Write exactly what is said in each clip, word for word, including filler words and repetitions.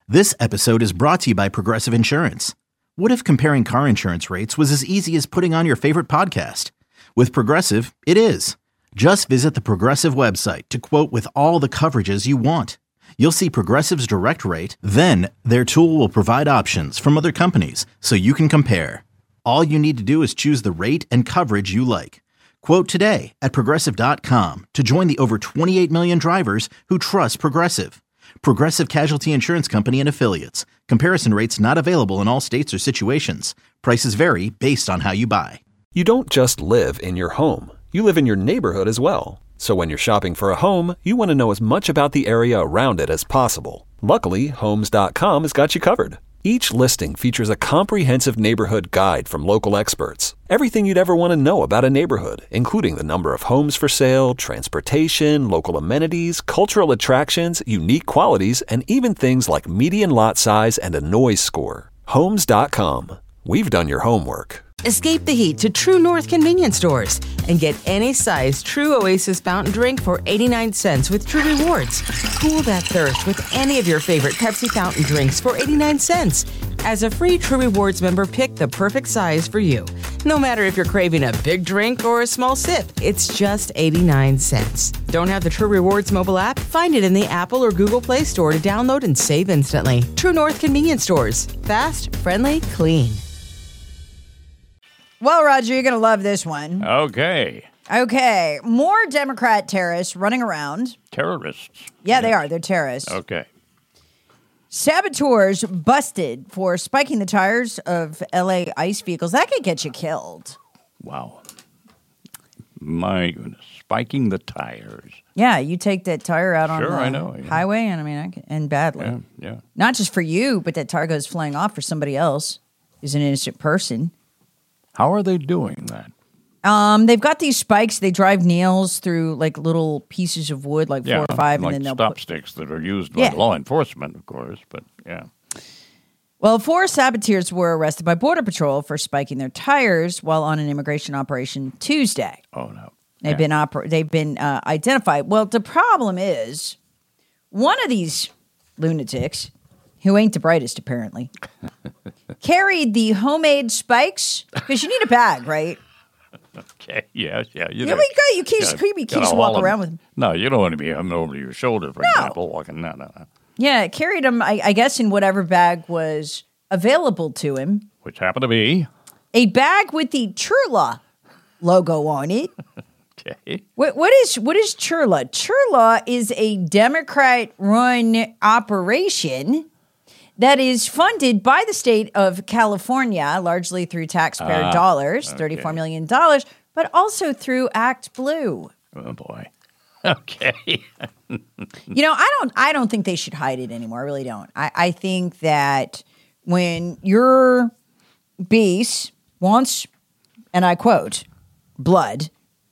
This episode is brought to you by Progressive Insurance. What if comparing car insurance rates was as easy as putting on your favorite podcast? With Progressive, it is. Just visit the Progressive website to quote with all the coverages you want. You'll see Progressive's direct rate, then their tool will provide options from other companies so you can compare. All you need to do is choose the rate and coverage you like. Quote today at progressive dot com to join the over twenty-eight million drivers who trust Progressive. Progressive Casualty Insurance Company and Affiliates. Comparison rates not available in all states or situations. Prices vary based on how you buy. You don't just live in your home. You live in your neighborhood as well. So when you're shopping for a home, you want to know as much about the area around it as possible. Luckily, Homes dot com has got you covered. Each listing features a comprehensive neighborhood guide from local experts. Everything you'd ever want to know about a neighborhood, including the number of homes for sale, transportation, local amenities, cultural attractions, unique qualities, and even things like median lot size and a noise score. Homes dot com. We've done your homework. Escape the heat to True North convenience stores and get any size True Oasis fountain drink for eighty-nine cents with True Rewards. Cool that thirst with any of your favorite Pepsi fountain drinks for eighty-nine cents. As a free True Rewards member, pick the perfect size for you. No matter if you're craving a big drink or a small sip, it's just eighty-nine cents. Don't have the True Rewards mobile app? Find it in the Apple or Google Play Store to download and save instantly. True North convenience stores. Fast, friendly, clean. Well, Roger, you're going to love this one. Okay. Okay. More Democrat terrorists running around. Terrorists. Yeah, yes. They are. They're terrorists. Okay. Saboteurs busted for spiking the tires of L A ICE vehicles. That could get you killed. Wow. My goodness. Spiking the tires. Yeah, you take that tire out on sure, the I know, yeah. highway, and I mean, I can, and badly. Yeah, yeah. Not just for you, but that tire goes flying off for somebody else who's an innocent person. How are they doing that? Um, they've got these spikes. They drive nails through like little pieces of wood, like yeah, four or five, like and then they'll stop put, sticks that are used yeah. by law enforcement, of course. But yeah. Well, four saboteurs were arrested by Border Patrol for spiking their tires while on an immigration operation Tuesday. Oh no, they've yeah. been oper- They've been uh, identified. Well, the problem is one of these lunatics, who ain't the brightest apparently, carried the homemade spikes because you need a bag, right? Okay, yeah, yeah. You Yeah, we got you keys, gotta- creepy gotta keys to haul walk 'em. around with them. No, you don't want to be having over your shoulder, for No. example, walking. No, no, no. Yeah, carried them, I, I guess, in whatever bag was available to him. Which happened to be A bag with the Churla logo on it. okay. What, what is what is Churla? Churla is a Democrat-run operation that is funded by the state of California, largely through taxpayer Ah, dollars, okay. thirty-four million dollars, but also through Act Blue. Oh boy. Okay. You know, I don't I don't think they should hide it anymore. I really don't. I, I think that when your base wants, and I quote, blood,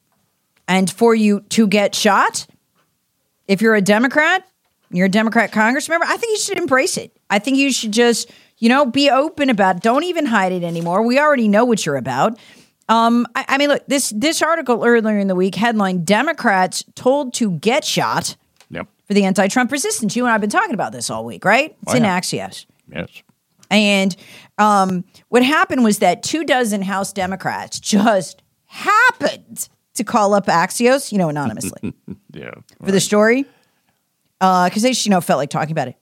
and for you to get shot, if you're a Democrat, you're a Democrat Congress member, I think you should embrace it. I think you should just, you know, be open about it. Don't even hide it anymore. We already know what you're about. Um, I, I mean, look, this this article earlier in the week, headline, Democrats told to get shot Yep. for the anti-Trump resistance. You and I have been talking about this all week, right? It's Oh, in yeah. Axios. Yes. And um, what happened was that two dozen House Democrats just happened to call up Axios, you know, anonymously Yeah. for the story because they just, you know, felt like talking about it.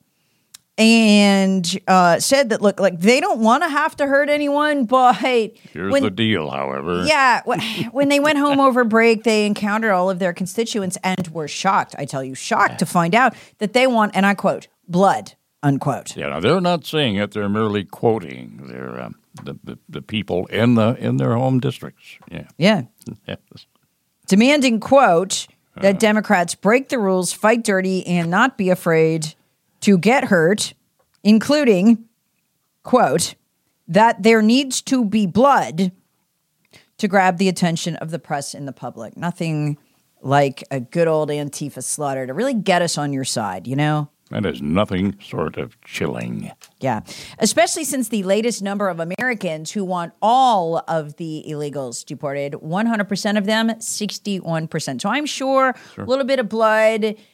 And uh, said that, look, like they don't want to have to hurt anyone, but Here's when, the deal, however. yeah, wh- when they went home over break, they encountered all of their constituents and were shocked, I tell you, shocked to find out that they want, and I quote, blood, unquote. Yeah, now they're not saying it; they're merely quoting their um, the, the the people in the in their home districts. Yeah, Yeah. yes. Demanding, quote, that Democrats break the rules, fight dirty, and not be afraid to get hurt, including, quote, that there needs to be blood to grab the attention of the press and the public. Nothing like a good old Antifa slaughter to really get us on your side, you know? That is nothing short of chilling. Yeah, especially since the latest number of Americans who want all of the illegals deported, one hundred percent of them, sixty-one percent. So I'm sure, sure. a little bit of blood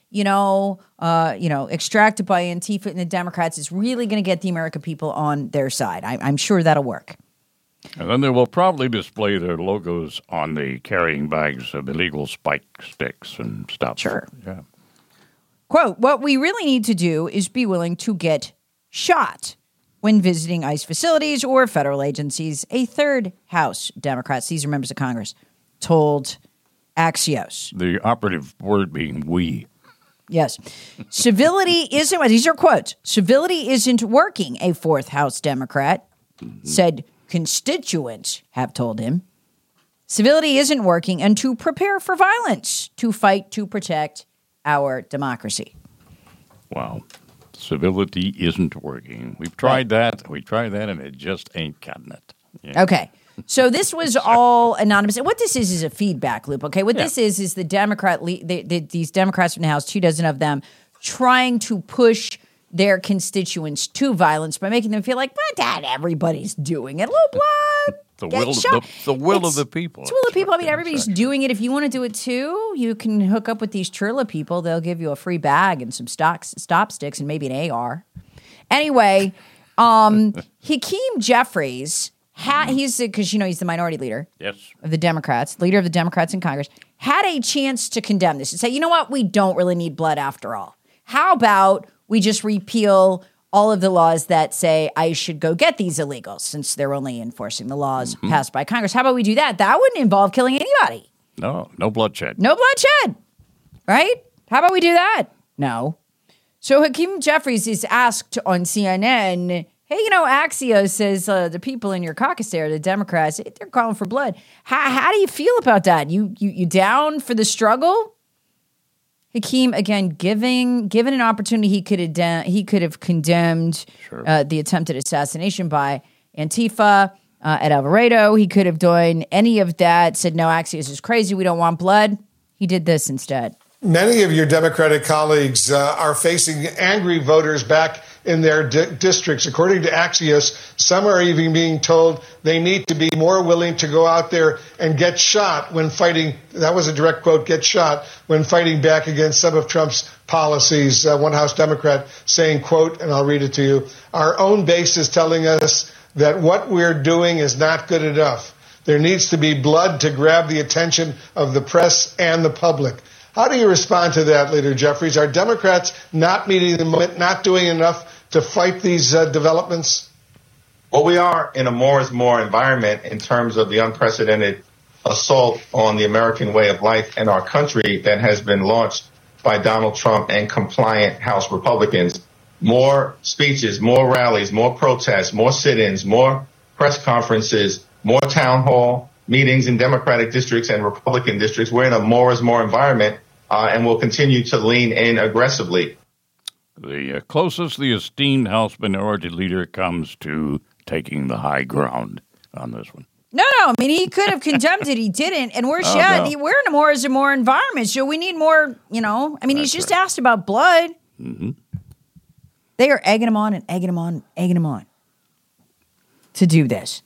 you know, uh, you know, extracted by Antifa and the Democrats is really going to get the American people on their side. I, I'm sure that'll work. And then they will probably display their logos on the carrying bags of illegal spike sticks and stuff. Sure. Yeah. Quote, what we really need to do is be willing to get shot when visiting ICE facilities or federal agencies, a third House Democrats, these are members of Congress, told Axios. The operative word being we. Yes. Civility isn't, these are quotes, civility isn't working, a fourth House Democrat mm-hmm. said constituents have told him. Civility isn't working, and to prepare for violence, to fight to protect our democracy. Wow. Civility isn't working. We've tried right. that. We tried that, and it just ain't cutting it. Yeah. Okay. So this was all anonymous. And what this is is a feedback loop, okay? What yeah. this is is the Democrat, le- the, the, these Democrats from the House, two dozen of them, trying to push their constituents to violence by making them feel like, well, Dad, everybody's doing it. Little blood. The will, of the, the will of the people. It's the will of the people. I mean, everybody's doing it. If you want to do it too, you can hook up with these Churla people. They'll give you a free bag and some stocks, stop sticks and maybe an A R. Anyway, um, Hakeem Jeffries, ha- he's because you know he's the minority leader yes. of the Democrats, leader of the Democrats in Congress, had a chance to condemn this and say, you know what, we don't really need blood after all. How about we just repeal all of the laws that say I should go get these illegals since they're only enforcing the laws mm-hmm. passed by Congress. How about we do that? That wouldn't involve killing anybody. No, no bloodshed. No bloodshed, right? How about we do that? No. So Hakeem Jeffries is asked on C N N, hey, you know, Axios says uh, the people in your caucus there, the Democrats, they're calling for blood. How, how do you feel about that? You, you, you down for the struggle? Hakeem, again, giving given an opportunity, he could have he could have condemned sure. uh, the attempted assassination by Antifa uh, at Alvarado. He could have done any of that, said, no, Axios is crazy. We don't want blood. He did this instead. Many of your Democratic colleagues uh, are facing angry voters back in their di- districts. According to Axios, some are even being told they need to be more willing to go out there and get shot when fighting. That was a direct quote, get shot when fighting back against some of Trump's policies. Uh, one House Democrat saying, quote, and I'll read it to you, our own base is telling us that what we're doing is not good enough. There needs to be blood to grab the attention of the press and the public. How do you respond to that, Leader Jeffries? Are Democrats not meeting the moment, not doing enough to fight these uh, developments? Well, we are in a more is more environment in terms of the unprecedented assault on the American way of life and our country that has been launched by Donald Trump and compliant House Republicans. More speeches, more rallies, more protests, more sit-ins, more press conferences, more town hall meetings in Democratic districts and Republican districts. We're in a more is more environment. Uh, and will continue to lean in aggressively. The uh, closest the esteemed House Minority Leader comes to taking the high ground on this one. No, no. I mean, he could have condemned it. He didn't. And we're, oh, yeah, no. we're in a more is a more environment. So we need more, you know. I mean, That's he's just right. asked about blood. Mm-hmm. They are egging him on and egging him on and egging him on to do this.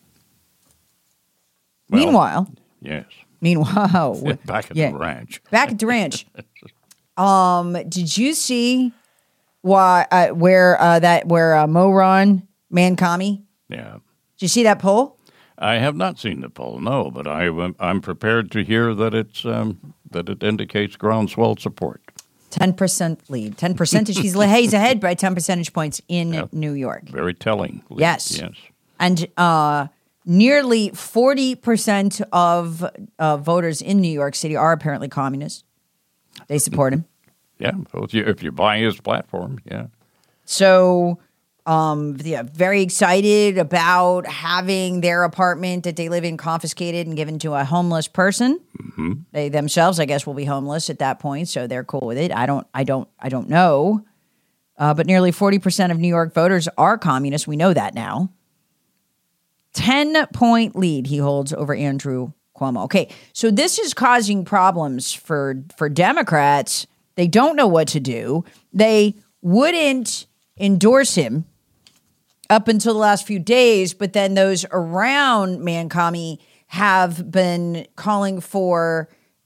Well, Meanwhile. Yes. Meanwhile, back at yeah, the ranch. Back at the ranch. um, did you see why uh, where uh, that where uh, Moron Mancami? Yeah. Did you see that poll? I have not seen the poll, no, but I I'm prepared to hear that it's um, that it indicates groundswell support. Ten percent lead, ten percentage. He's he's ahead by ten percentage points in yeah. New York. Very telling. Lead. Yes. Yes. And uh. Nearly forty percent of uh, voters in New York City are apparently communists. They support him. Yeah, well, if you, if you buy his platform, yeah. So, um, yeah, very excited about having their apartment that they live in confiscated and given to a homeless person. Mm-hmm. They themselves, I guess, will be homeless at that point, so they're cool with it. I don't, I don't, I don't know. Uh, but nearly forty percent of New York voters are communists. We know that now. ten-point lead he holds over Andrew Cuomo. Okay, so this is causing problems for, for Democrats. They don't know what to do. They wouldn't endorse him up until the last few days, but then those around Mancami have been calling for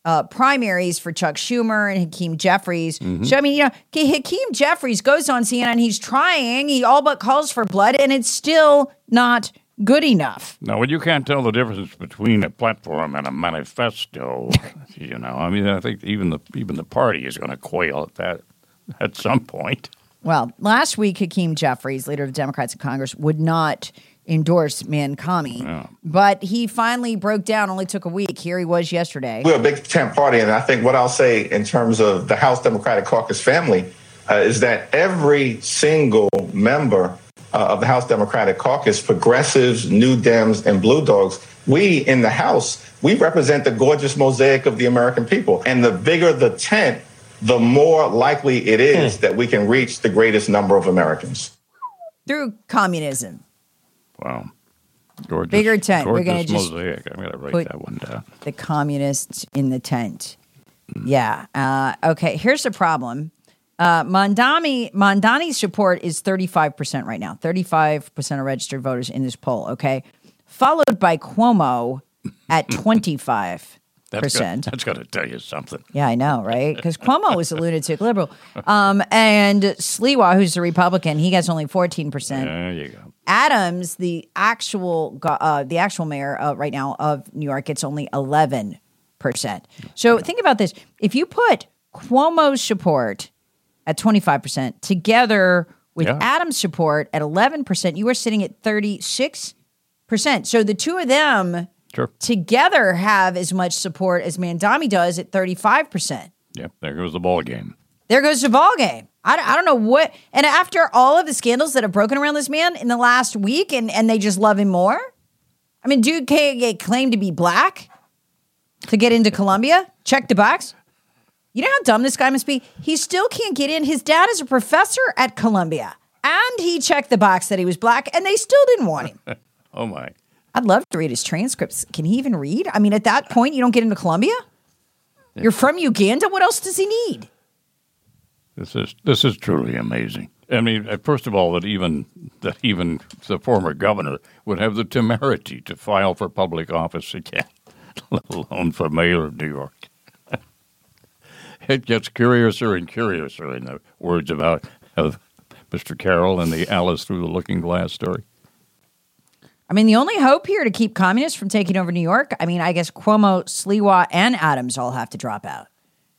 uh, primaries for Chuck Schumer and Hakeem Jeffries. Mm-hmm. So, I mean, you know, Hakeem Jeffries goes on C N N, he's trying, he all but calls for blood, and it's still not good enough. No, well, you can't tell the difference between a platform and a manifesto. You know, I mean, I think even the even the party is going to quail at that at some point. Well, last week, Hakeem Jeffries, leader of the Democrats in Congress, would not endorse Man-Comey, Yeah. but he finally broke down. Only took a week. Here he was yesterday. We're a big tent party, and I think what I'll say in terms of the House Democratic Caucus family uh, is that every single member uh, of the House Democratic Caucus, progressives, New Dems, and Blue Dogs, we in the House, we represent the gorgeous mosaic of the American people. And the bigger the tent, the more likely it is that we can reach the greatest number of Americans. Through communism. Wow. Gorgeous, Bigger tent. We're gorgeous gonna just mosaic. I'm going to write put that one down. The communists in the tent. Yeah. Uh, okay, here's the problem. Uh, Mondani, Mondani's support is thirty-five percent right now. thirty-five percent of registered voters in this poll, okay? Followed by Cuomo at twenty-five percent. That's got to tell you something. Yeah, I know, right? Because Cuomo was a lunatic liberal. Um, and Sliwa, who's a Republican, he gets only fourteen percent. There you go. Adams, the actual go- uh, the actual mayor uh, right now of New York, gets only eleven percent. So think about this. If you put Cuomo's support at twenty-five percent together with Yeah. Adams' support at eleven percent, you are sitting at thirty-six percent. So the two of them Sure. together have as much support as Mandami does at thirty-five percent. Yep, there goes the ball game. There goes the ball game. I, I don't know what. And after all of the scandals that have broken around this man in the last week, and, and they just love him more. I mean, dude can't get claimed to be black to get into Columbia. Check the box. You know how dumb this guy must be? He still can't get in. His dad is a professor at Columbia, and he checked the box that he was black, and they still didn't want him. Oh, my. I'd love to read his transcripts. Can he even read? I mean, at that point, you don't get into Columbia? You're from Uganda? What else does he need? This is this is truly amazing. I mean, uh, first of all, that even that even the former governor would have the temerity to file for public office again, let alone for mayor of New York. It gets curiouser and curiouser in the words about of Mister Carroll and the Alice Through the Looking Glass story. I mean, the only hope here to keep communists from taking over New York, I mean, I guess Cuomo, Sliwa, and Adams all have to drop out.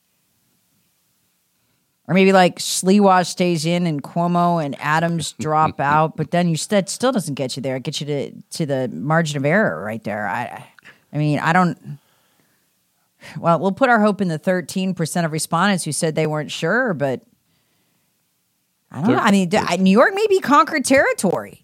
Or maybe like Sliwa stays in and Cuomo and Adams drop out, but then you st- still doesn't get you there. It gets you to, to the margin of error right there. I, I mean, I don't. Well, we'll put our hope in the thirteen percent of respondents who said they weren't sure, but I don't know. I mean, New York may be conquered territory.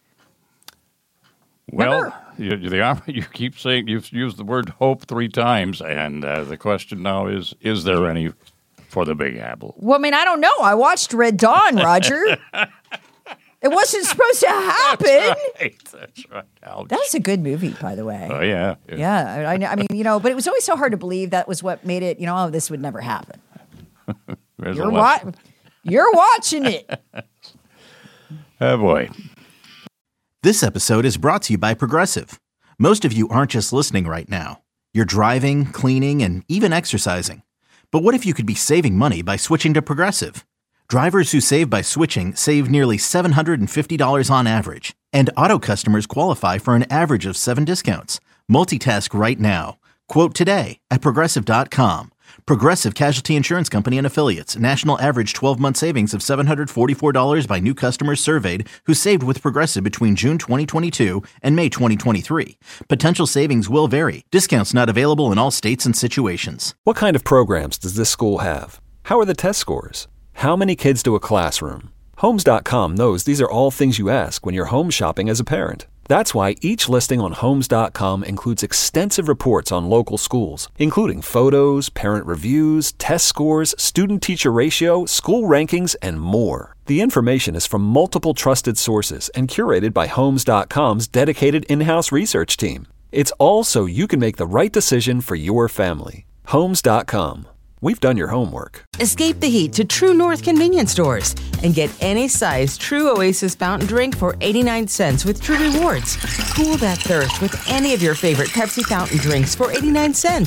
Well, you, the, you keep saying you've used the word hope three times, and uh, the question now is: is there any for the Big Apple? Well, I mean, I don't know. I watched Red Dawn, Roger. It wasn't supposed to happen. That's right. That's right. Ouch. That's a good movie, by the way. Oh yeah. Yeah, I, I mean, you know, but it was always so hard to believe that was what made it. You know, oh, this would never happen. There's You're a wa- lesson. You're watching it. Oh boy. This episode is brought to you by Progressive. Most of you aren't just listening right now. You're driving, cleaning, and even exercising. But what if you could be saving money by switching to Progressive? Drivers who save by switching save nearly seven hundred fifty dollars on average. And auto customers qualify for an average of seven discounts. Multitask right now. Quote today at Progressive dot com. Progressive Casualty Insurance Company and Affiliates. National average twelve-month savings of seven hundred forty-four dollars by new customers surveyed who saved with Progressive between June twenty twenty-two and May twenty twenty-three. Potential savings will vary. Discounts not available in all states and situations. What kind of programs does this school have? How are the test scores? How many kids do a classroom? Homes dot com knows these are all things you ask when you're home shopping as a parent. That's why each listing on Homes dot com includes extensive reports on local schools, including photos, parent reviews, test scores, student-teacher ratio, school rankings, and more. The information is from multiple trusted sources and curated by Homes dot com's dedicated in-house research team. It's all so you can make the right decision for your family. Homes dot com. We've done your homework. Escape the heat to True North convenience stores and get any size True Oasis fountain drink for eighty-nine cents with True Rewards. Cool that thirst with any of your favorite Pepsi fountain drinks for eighty-nine cents.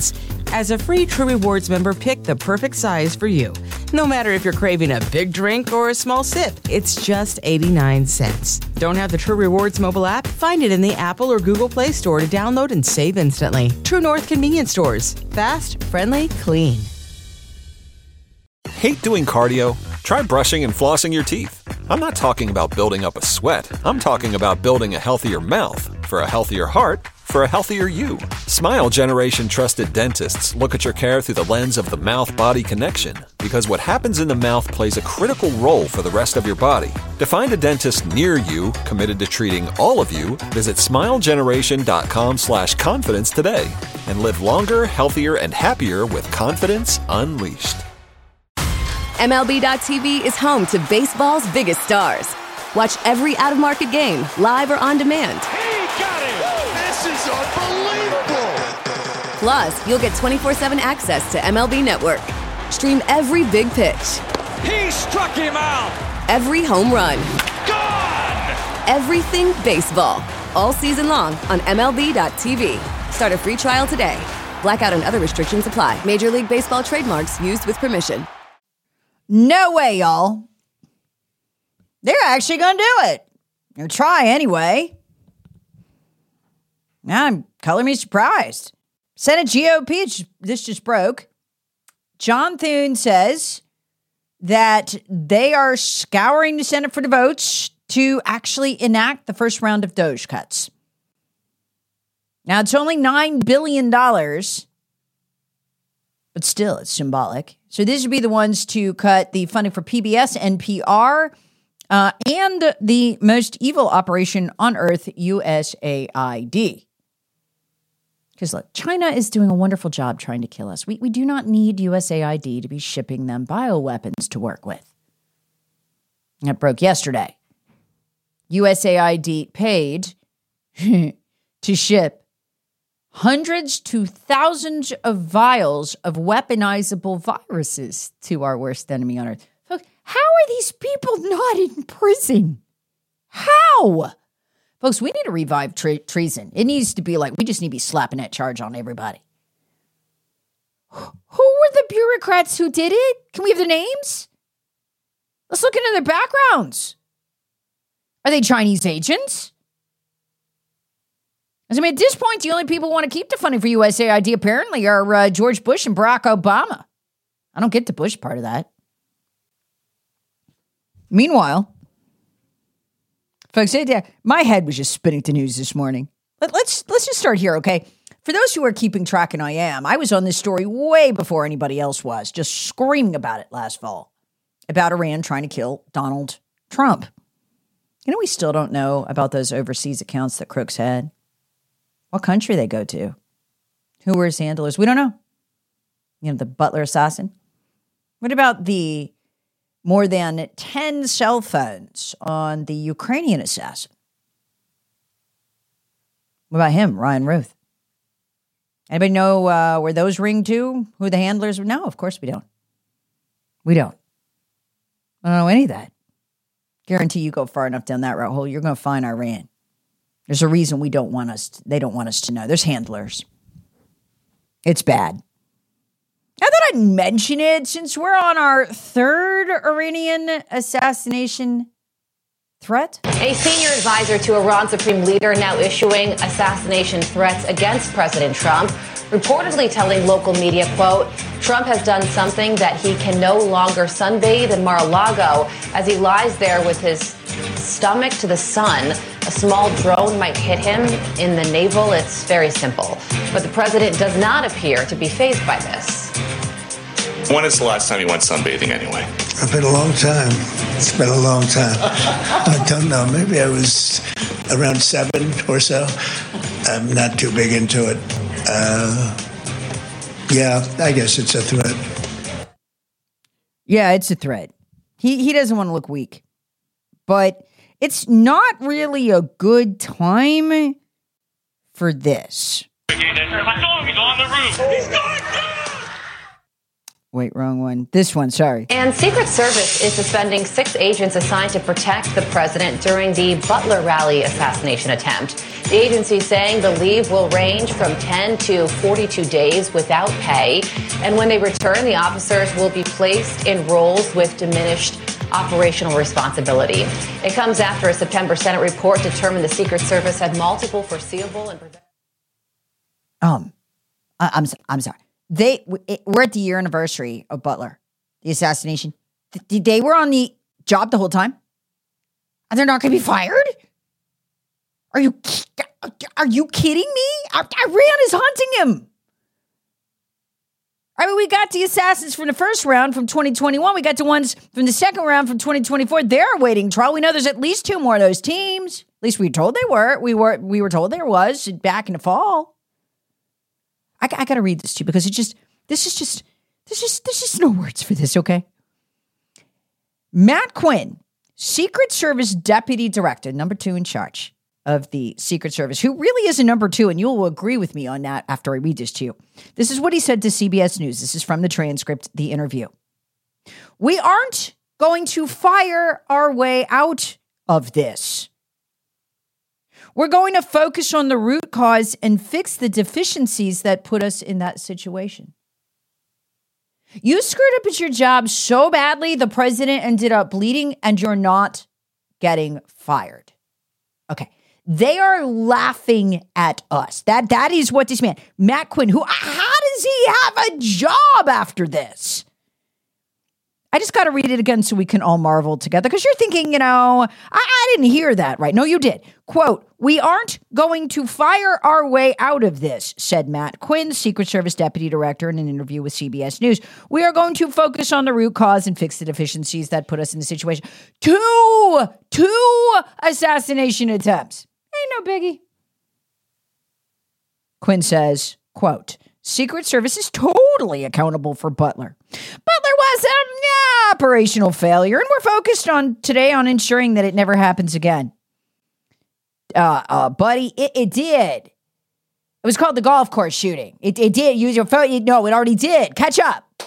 As a free True Rewards member, pick the perfect size for you. No matter if you're craving a big drink or a small sip, it's just eighty-nine cents. Don't have the True Rewards mobile app? Find it in the Apple or Google Play Store to download and save instantly. True North Convenience Stores. Fast, friendly, clean. Hate doing cardio? Try brushing and flossing your teeth. I'm not talking about building up a sweat. I'm talking about building a healthier mouth. For a healthier heart, for a healthier you. Smile Generation trusted dentists look at your care through the lens of the mouth-body connection, because what happens in the mouth plays a critical role for the rest of your body. To find a dentist near you committed to treating all of you, visit smilegeneration.com slash confidence today and live longer, healthier, and happier with confidence unleashed. M L B dot T V is home to baseball's biggest stars. Watch every out-of-market game, live or on demand. He got it! This is unbelievable! Plus, you'll get twenty-four seven access to M L B Network. Stream every big pitch. He struck him out! Every home run. Gone! Everything baseball. All season long on M L B dot T V. Start a free trial today. Blackout and other restrictions apply. Major League Baseball trademarks used with permission. No way, y'all. They're actually going to do it. Or try anyway. Now, color me surprised. Senate G O P, this just broke. John Thune says that they are scouring the Senate for the votes to actually enact the first round of DOGE cuts. Now, it's only nine billion dollars, but still, it's symbolic. So these would be the ones to cut the funding for P B S, N P R, uh, and the most evil operation on earth, U S A I D. Because look, China is doing a wonderful job trying to kill us. We, we do not need U S A I D to be shipping them bioweapons to work with. That broke yesterday. U S A I D paid to ship hundreds to thousands of vials of weaponizable viruses to our worst enemy on earth. Folks, how are these people not in prison? How? Folks, we need to revive tre- treason. It needs to be like, we just need to be slapping that charge on everybody. Who were the bureaucrats who did it? Can we have their names? Let's look into their backgrounds. Are they Chinese agents? I mean, at this point, the only people who want to keep the funding for U S A I D apparently are uh, George Bush and Barack Obama. I don't get the Bush part of that. Meanwhile, folks, my head was just spinning to news this morning. Let, let's let's just start here, okay? For those who are keeping track, and I am, I was on this story way before anybody else was, just screaming about it last fall, about Iran trying to kill Donald Trump. You know, we still don't know about those overseas accounts that Crooks had. What country they go to? Who were his handlers? We don't know. You know, the Butler assassin. What about the more than ten cell phones on the Ukrainian assassin? What about him, Ryan Ruth? Anybody know uh, where those ring to? Who the handlers were? No, of course we don't. We don't. I don't know any of that. Guarantee you go far enough down that route hole, you're going to find Iran. There's a reason we don't want us, to, they don't want us to know. There's handlers. It's bad. I thought I'd mention it since we're on our third Iranian assassination threat. A senior advisor to Iran's supreme leader now issuing assassination threats against President Trump, reportedly telling local media, quote, Trump has done something that he can no longer sunbathe in Mar-a-Lago as he lies there with his stomach to the sun. A small drone might hit him in the navel. It's very simple. But the president does not appear to be fazed by this. When is the last time you went sunbathing anyway? It's been a long time. It's been a long time. I don't know. Maybe I was around seven or so. I'm not too big into it. Uh, yeah, I guess it's a threat. Yeah, it's a threat. He he doesn't want to look weak. But it's not really a good time for this. I saw him. He's on the roof. He's going down! Wait, wrong one. This one, sorry. And Secret Service is suspending six agents assigned to protect the president during the Butler rally assassination attempt. The agency saying the leave will range from ten to forty-two days without pay. And when they return, the officers will be placed in roles with diminished operational responsibility. It comes after a September Senate report determined the Secret Service had multiple foreseeable and prevent- Um, I, I'm I'm sorry. They we're at the year anniversary of Butler, the assassination. Th- they were on the job the whole time, and they're not going to be fired. Are you are you kidding me? Iran is hunting him. I mean, we got the assassins from the first round from twenty twenty-one. We got the ones from the second round from twenty twenty-four. They're awaiting trial. We know there's at least two more of those teams. At least we were told they were. We were we were told there was back in the fall. I, I got to read this to you because it just, this is just, there's just, there's just no words for this, okay? Matt Quinn, Secret Service Deputy Director, number two in charge of the Secret Service, who really is a number two, and you will agree with me on that after I read this to you. This is what he said to C B S News. This is from the transcript, the interview. We aren't going to fire our way out of this. We're going to focus on the root cause and fix the deficiencies that put us in that situation. You screwed up at your job so badly, the president ended up bleeding, and you're not getting fired. Okay. They are laughing at us. That, that is what this man, Matt Quinn, who, how does he have a job after this? I just got to read it again so we can all marvel together, because you're thinking, you know, I, I didn't hear that right. No, you did. Quote, we aren't going to fire our way out of this, said Matt Quinn, Secret Service Deputy Director, in an interview with C B S News. We are going to focus on the root cause and fix the deficiencies that put us in the situation. Two, two assassination attempts. Ain't no biggie. Quinn says, quote, Secret Service is totally accountable for Butler. Butler was an operational failure, and we're focused on today on ensuring that it never happens again. Uh, uh, buddy, it, it did. It was called the golf course shooting. It, it did. Use your phone. No, it already did. Catch up.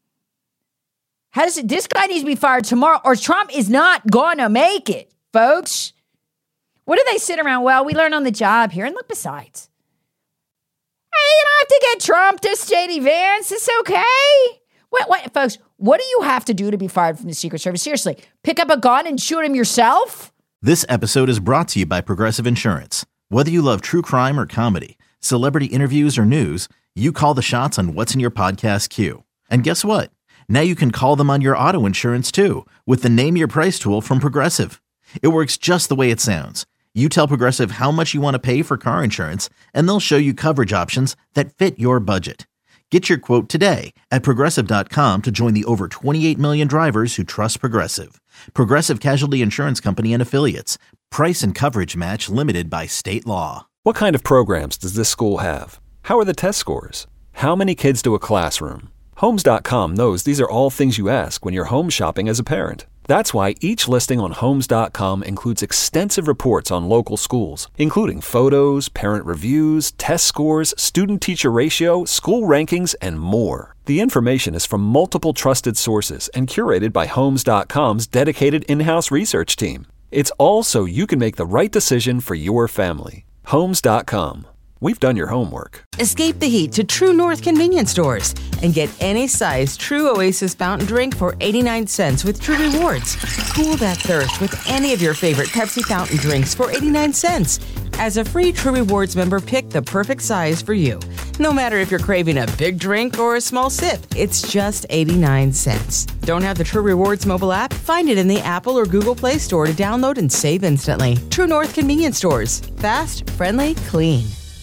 How does it? This guy needs to be fired tomorrow, or Trump is not gonna make it, folks. What do they sit around? Well, we learn on the job here, and look, besides. Hey, you don't have to get Trump to J D Vance. It's okay. What, what, folks, what do you have to do to be fired from the Secret Service? Seriously, pick up a gun and shoot him yourself? This episode is brought to you by Progressive Insurance. Whether you love true crime or comedy, celebrity interviews or news, you call the shots on what's in your podcast queue. And guess what? Now you can call them on your auto insurance too with the Name Your Price tool from Progressive. It works just the way it sounds. You tell Progressive how much you want to pay for car insurance, and they'll show you coverage options that fit your budget. Get your quote today at Progressive dot com to join the over twenty-eight million drivers who trust Progressive. Progressive Casualty Insurance Company and Affiliates. Price and coverage match limited by state law. What kind of programs does this school have? How are the test scores? How many kids do a classroom? Homes dot com knows these are all things you ask when you're home shopping as a parent. That's why each listing on Homes dot com includes extensive reports on local schools, including photos, parent reviews, test scores, student-teacher ratio, school rankings, and more. The information is from multiple trusted sources and curated by Homes dot com's dedicated in-house research team. It's all so you can make the right decision for your family. Homes dot com. We've done your homework. Escape the heat to True North convenience stores and get any size True Oasis fountain drink for eighty-nine cents with True Rewards. Cool that thirst with any of your favorite Pepsi fountain drinks for eighty-nine cents. As a free True Rewards member, pick the perfect size for you. No matter if you're craving a big drink or a small sip, it's just eighty-nine cents. Don't have the True Rewards mobile app? Find it in the Apple or Google Play Store to download and save instantly. True North convenience stores. Fast, friendly, clean.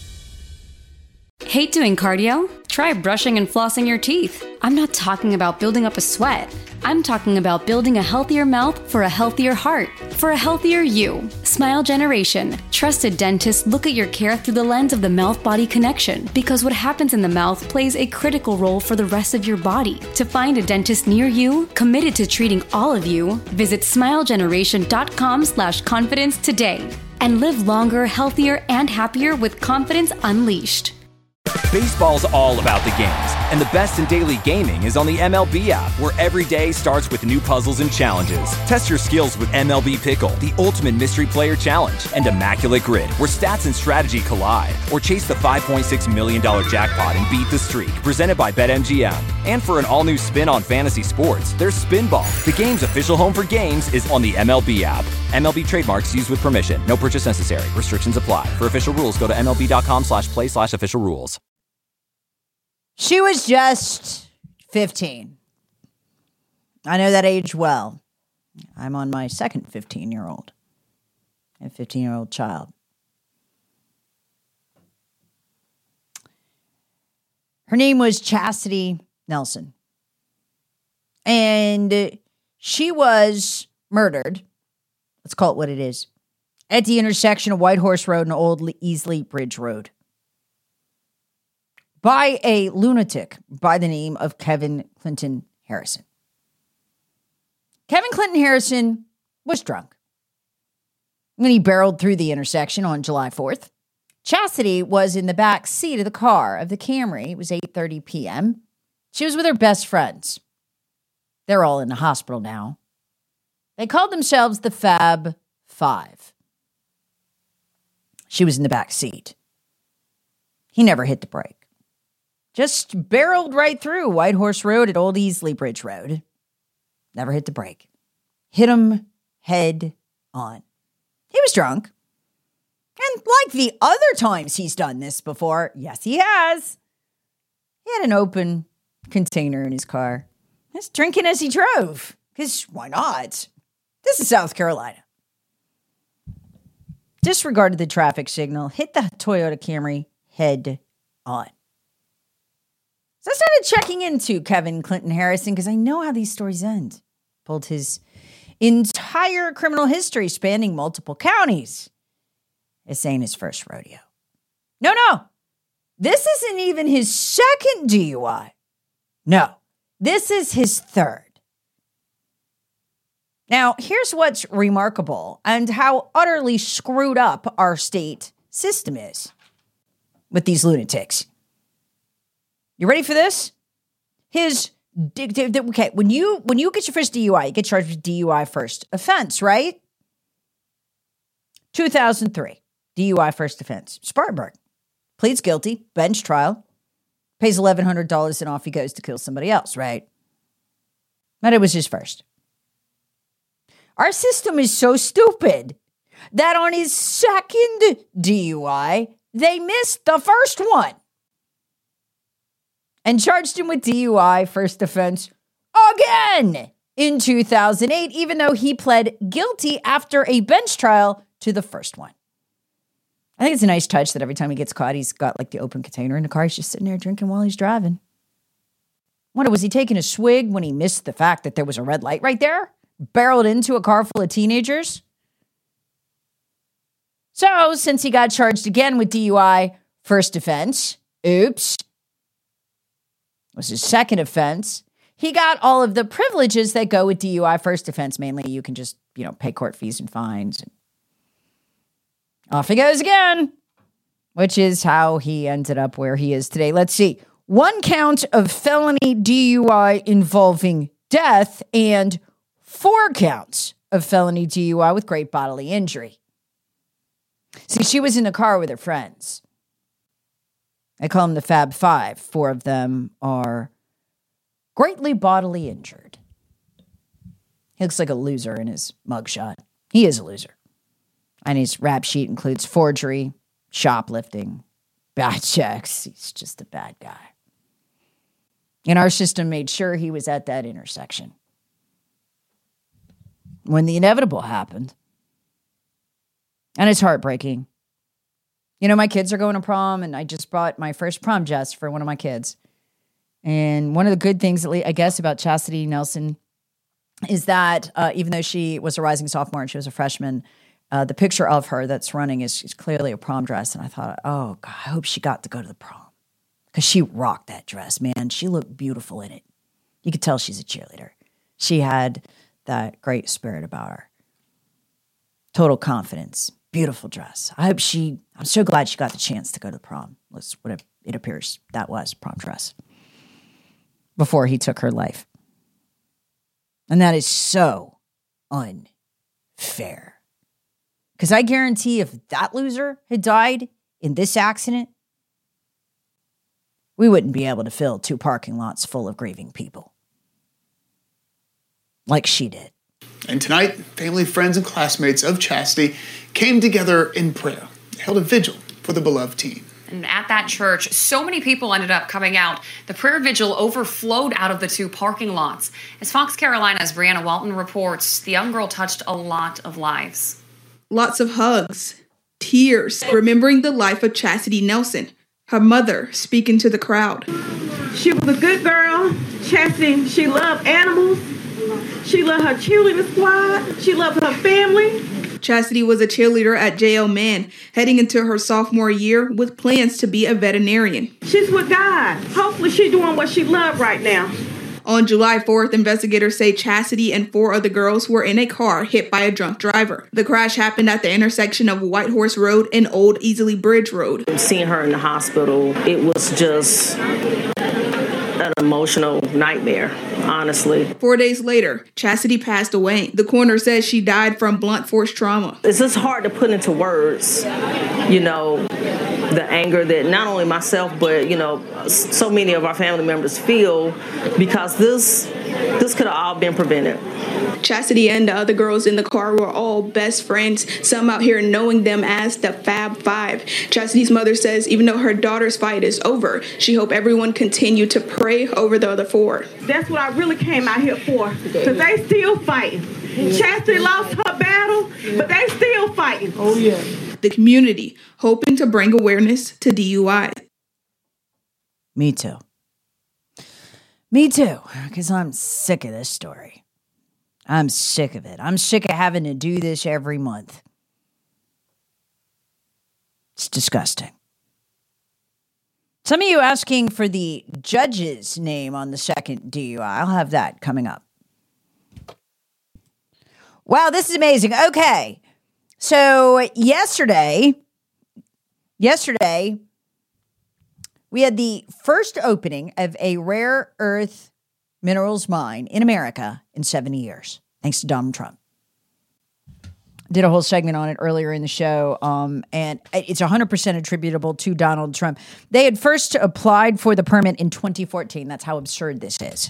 Hate doing cardio? Try brushing and flossing your teeth. I'm not talking about building up a sweat. I'm talking about building a healthier mouth for a healthier heart, for a healthier you. Smile Generation. Trusted dentists look at your care through the lens of the mouth-body connection, because what happens in the mouth plays a critical role for the rest of your body. To find a dentist near you, committed to treating all of you, visit smile generation dot com slash confidence today. And live longer, healthier, and happier with confidence unleashed. Baseball's all about the games, And the best in daily gaming is on the M L B app, where every day starts with new puzzles and challenges. Test your skills with M L B Pickle, the ultimate mystery player challenge, and Immaculate Grid, where stats and strategy collide. Or chase the five point six million dollars jackpot and beat the streak, presented by BetMGM. And for an all-new spin on fantasy sports, there's Spinball. The game's official home for games is on the M L B app. M L B trademarks used with permission. No purchase necessary. Restrictions apply. For official rules, go to MLB.com slash play slash official rules. She was just fifteen. I know that age well. I'm on my second fifteen-year-old. A fifteen-year-old child. Her name was Chastity Nelson. And she was murdered, let's call it what it is, at the intersection of White Horse Road and Old Easley Bridge Road, by a lunatic by the name of Kevin Clinton Harrison. Kevin Clinton Harrison was drunk when he barreled through the intersection on July fourth. Chastity was in the back seat of the car of the Camry. It was eight thirty p.m. She was with her best friends. They're all in the hospital now. They called themselves the Fab Five. She was in the back seat. He never hit the brake. Just barreled right through White Horse Road at Old Easley Bridge Road. Never hit the brake. Hit him head on. He was drunk. And like the other times he's done this before, yes, he has. He had an open container in his car. He's drinking as he drove. Because why not? This is South Carolina. Disregarded the traffic signal, hit the Toyota Camry head on. So I started checking into Kevin Clinton Harrison because I know how these stories end. Pulled his entire criminal history spanning multiple counties. This ain't his first rodeo. No, no. This isn't even his second D U I. No, this is his third. Now, here's what's remarkable and how utterly screwed up our state system is with these lunatics. You ready for this? His, okay, when you when you get your first D U I, you get charged with D U I first offense, right? two thousand three, D U I first offense. Spartanburg. Pleads guilty, bench trial, pays eleven hundred dollars and off he goes to kill somebody else, right? But it was his first. Our system is so stupid that on his second D U I, they missed the first one and charged him with D U I first offense again in two thousand eight, even though he pled guilty after a bench trial to the first one. I think it's a nice touch that every time he gets caught, he's got like the open container in the car. He's just sitting there drinking while he's driving. Wonder, was he taking a swig when he missed the fact that there was a red light right there? Barreled into a car full of teenagers? So, since he got charged again with D U I first offense, oops, was his second offense, he got all of the privileges that go with D U I first offense. Mainly, you can just, you know, pay court fees and fines. Off he goes again, which is how he ended up where he is today. Let's see. One count of felony D U I involving death and four counts of felony D U I with great bodily injury. See, she was in the car with her friends. I call them the Fab Five. Four of them are greatly bodily injured. He looks like a loser in his mugshot. He is a loser. And his rap sheet includes forgery, shoplifting, bad checks. He's just a bad guy. And our system made sure he was at that intersection when the inevitable happened. And it's heartbreaking. You know, my kids are going to prom, and I just bought my first prom dress for one of my kids. And one of the good things, I guess, about Chastity Nelson is that uh, even though she was a rising sophomore and she was a freshman, uh, the picture of her that's running is, is clearly a prom dress. And I thought, oh, God, I hope she got to go to the prom. Because she rocked that dress, man. She looked beautiful in it. You could tell she's a cheerleader. She had that great spirit about her. Total confidence. Beautiful dress. I hope she, I'm so glad she got the chance to go to the prom. That's what it, it appears that was, prom dress. before he took her life. And that is so unfair. Because I guarantee if that loser had died in this accident, we wouldn't be able to fill two parking lots full of grieving people like she did. And tonight, family, friends, and classmates of Chastity came together in prayer. They held a vigil for the beloved teen. And at that church, so many people ended up coming out. The prayer vigil overflowed out of the two parking lots. As Fox Carolina's Brianna Walton reports, the young girl touched a lot of lives. Lots of hugs, tears, remembering the life of Chastity Nelson, her mother speaking to the crowd. She was a good girl. Chastity, she loved animals. She loved her cheerleader squad. She loved her family. Chastity was a cheerleader at J L Mann, heading into her sophomore year with plans to be a veterinarian. She's with God. Hopefully she's doing what she loves right now. On July fourth, investigators say Chastity and four other girls were in a car hit by a drunk driver. The crash happened at the intersection of White Horse Road and Old Easley Bridge Road. Seeing her in the hospital, it was just an emotional nightmare, honestly. Four days later, Chastity passed away. The coroner says she died from blunt force trauma. It's just hard to put into words, you know, the anger that not only myself, but, you know, so many of our family members feel, because this this could have all been prevented. Chastity and the other girls in the car were all best friends, some out here knowing them as the Fab Five. Chastity's mother says even though her daughter's fight is over, she hopes everyone continue to pray over the other four. That's what I really came out here for, because they still fighting. Chastity lost her battle, but they still fighting. Oh, yeah. The community hoping to bring awareness to D U I. Me too. Me too, because I'm sick of this story. I'm sick of it. I'm sick of having to do this every month. It's disgusting. Some of you asking for the judge's name on the second D U I. I'll have that coming up. Wow, this is amazing. Okay. So yesterday, yesterday, we had the first opening of a rare earth minerals mine in America in seventy years, thanks to Donald Trump. Did a whole segment on it earlier in the show, um, and it's one hundred percent attributable to Donald Trump. They had first applied for the permit in twenty fourteen. That's how absurd this is.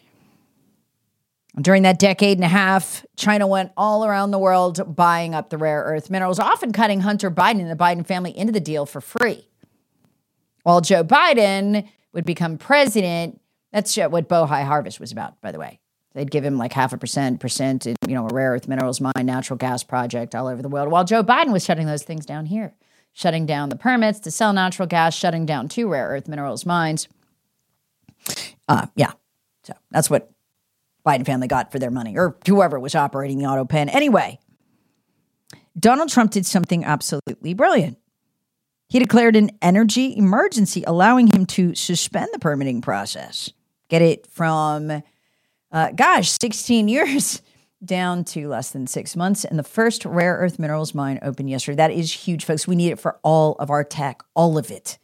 During that decade and a half, China went all around the world buying up the rare earth minerals, often cutting Hunter Biden and the Biden family into the deal for free. While Joe Biden would become president, that's what Bohai Harvest was about, by the way. They'd give him like half a percent, percent in, you know, a rare earth minerals mine, natural gas project all over the world, while Joe Biden was shutting those things down here, shutting down the permits to sell natural gas, shutting down two rare earth minerals mines. Uh, yeah, so that's what Biden family got for their money, or whoever was operating the auto pen. Anyway, Donald Trump did something absolutely brilliant. He declared an energy emergency, allowing him to suspend the permitting process, get it from, uh, gosh, sixteen years down to less than six months. And the first rare earth minerals mine opened yesterday. That is huge, folks. We need it for all of our tech, all of it.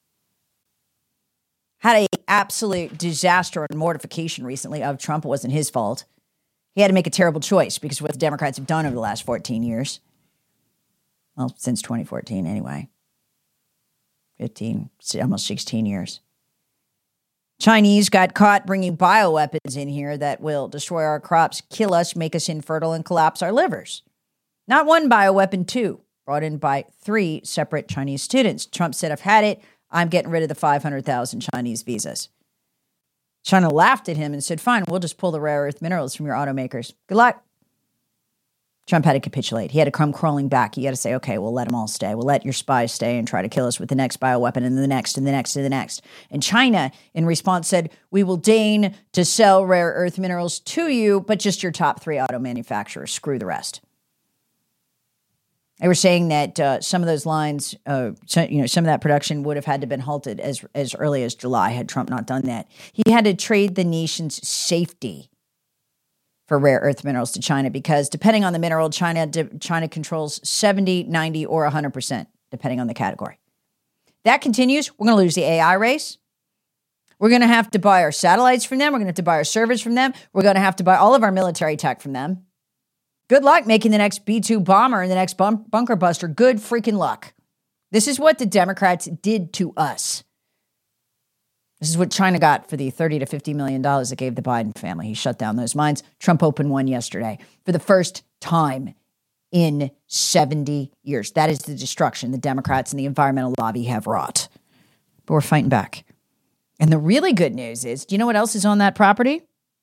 Had an absolute disaster and mortification recently of Trump. It wasn't his fault. He had to make a terrible choice because of what the Democrats have done over the last fourteen years. Well, since twenty fourteen anyway. fifteen, almost sixteen years. Chinese got caught bringing bioweapons in here that will destroy our crops, kill us, make us infertile, and collapse our livers. Not one bioweapon, two, brought in by three separate Chinese students. Trump said, I've had it. I'm getting rid of the five hundred thousand Chinese visas. China laughed at him and said, fine, we'll just pull the rare earth minerals from your automakers. Good luck. Trump had to capitulate. He had to come crawling back. You got to say, okay, we'll let them all stay. We'll let your spies stay and try to kill us with the next bioweapon and the next and the next and the next. And China, in response, said, we will deign to sell rare earth minerals to you, but just your top three auto manufacturers. Screw the rest. They were saying that uh, some of those lines, uh, so, you know, some of that production would have had to have been halted as, as early as July had Trump not done that. He had to trade the nation's safety for rare earth minerals to China because depending on the mineral, China China controls seventy, ninety, or one hundred percent, depending on the category. That continues. We're going to lose the A I race. We're We're going to have to buy our satellites from them. We're going to have to buy our servers from them. We're going to have to buy all of our military tech from them. Good luck making the next B two bomber and the next bum- bunker buster. Good freaking luck. This is what the Democrats did to us. This is what China got for the thirty to fifty million dollars it gave the Biden family. He shut down those mines. Trump opened one yesterday for the first time in seventy years. That is the destruction the Democrats and the environmental lobby have wrought. But we're fighting back. And the really good news is, do you know what else is on that property?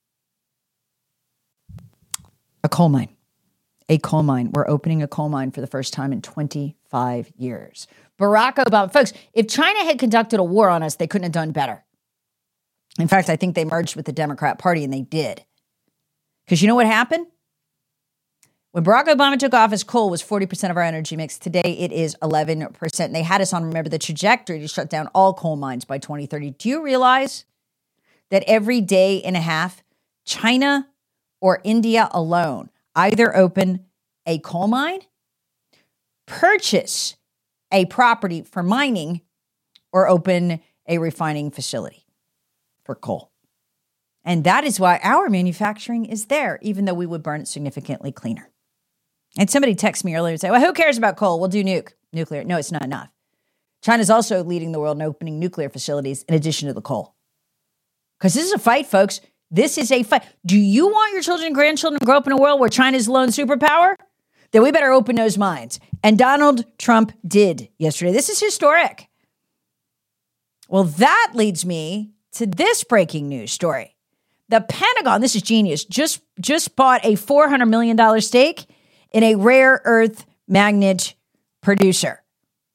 A coal mine. A coal mine. We're opening a coal mine for the first time in twenty-five years. Barack Obama. Folks, if China had conducted a war on us, they couldn't have done better. In fact, I think they merged with the Democrat Party, and they did. Because you know what happened? When Barack Obama took office, coal was forty percent of our energy mix. Today, it is eleven percent. And they had us on, remember, the trajectory to shut down all coal mines by twenty thirty. Do you realize that every day and a half, China or India alone either open a coal mine, purchase a property for mining, or open a refining facility for coal? And that is why our manufacturing is there, even though we would burn it significantly cleaner. And somebody texted me earlier and said, well, who cares about coal? We'll do nuke, nuclear. No, it's not enough. China's also leading the world in opening nuclear facilities in addition to the coal. Because this is a fight, folks. This is a fight. Do you want your children and grandchildren to grow up in a world where China's the lone superpower? Then we better open those minds. And Donald Trump did yesterday. This is historic. Well, that leads me to this breaking news story. The Pentagon, this is genius, just, just bought a four hundred million dollars stake in a rare earth magnet producer.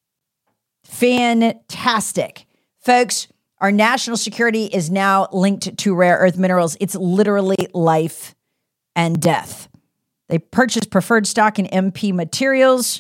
Fantastic. Folks, our national security is now linked to rare earth minerals. It's literally life and death. They purchased preferred stock in M P Materials,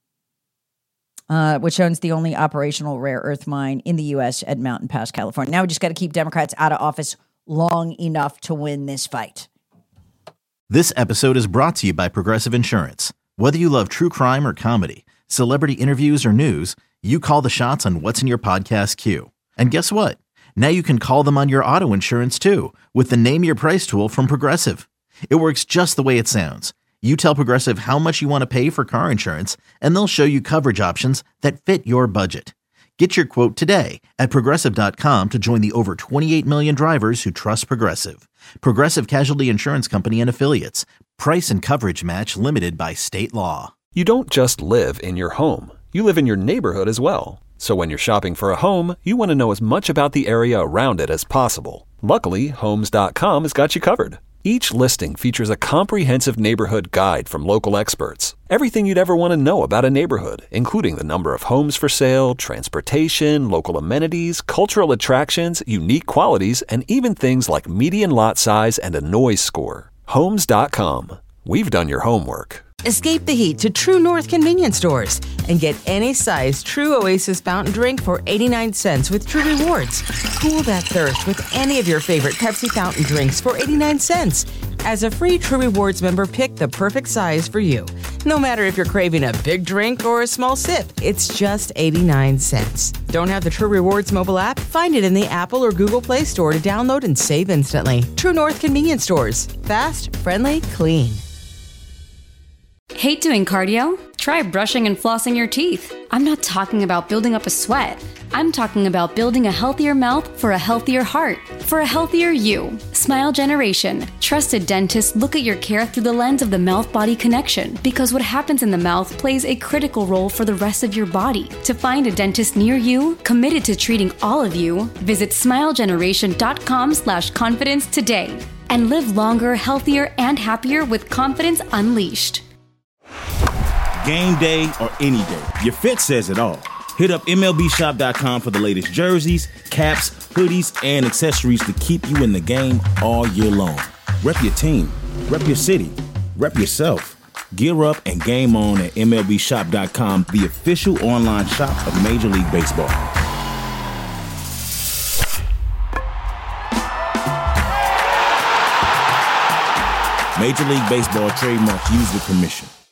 uh, which owns the only operational rare earth mine in the U S at Mountain Pass, California. Now we just got to keep Democrats out of office long enough to win this fight. This episode is brought to you by Progressive Insurance. Whether you love true crime or comedy, celebrity interviews or news, you call the shots on what's in your podcast queue. And guess what? Now you can call them on your auto insurance too with the Name Your Price tool from Progressive. It works just the way it sounds. You tell Progressive how much you want to pay for car insurance, and they'll show you coverage options that fit your budget. Get your quote today at Progressive dot com to join the over twenty-eight million drivers who trust Progressive. Progressive Casualty Insurance Company and Affiliates. Price and coverage match limited by state law. You don't just live in your home. You live in your neighborhood as well. So when you're shopping for a home, you want to know as much about the area around it as possible. Luckily, Homes dot com has got you covered. Each listing features a comprehensive neighborhood guide from local experts. Everything you'd ever want to know about a neighborhood, including the number of homes for sale, transportation, local amenities, cultural attractions, unique qualities, and even things like median lot size and a noise score. Homes dot com. We've done your homework. Escape the heat to True North convenience stores and get any size True Oasis fountain drink for eighty-nine cents with True Rewards. Cool that thirst with any of your favorite Pepsi fountain drinks for eighty-nine cents. As a free True Rewards member, pick the perfect size for you. No matter if you're craving a big drink or a small sip, it's just eighty-nine cents. Don't have the True Rewards mobile app? Find it in the Apple or Google Play Store to download and save instantly. True North convenience stores. Fast, friendly, clean. Hate doing cardio? Try brushing and flossing your teeth. I'm not talking about building up a sweat. I'm talking about building a healthier mouth for a healthier heart, for a healthier you. Smile Generation. Trusted dentists look at your care through the lens of the mouth-body connection, because what happens in the mouth plays a critical role for the rest of your body. To find a dentist near you, committed to treating all of you, visit smilegeneration.com slash confidence today and live longer, healthier, and happier with confidence unleashed. Game day or any day, your fit says it all. Hit up M L B shop dot com for the latest jerseys, caps, hoodies, and accessories to keep you in the game all year long. Rep your team, rep your city, rep yourself. Gear up and game on at M L B shop dot com, the official online shop of Major League Baseball. Major League Baseball trademarks used with permission.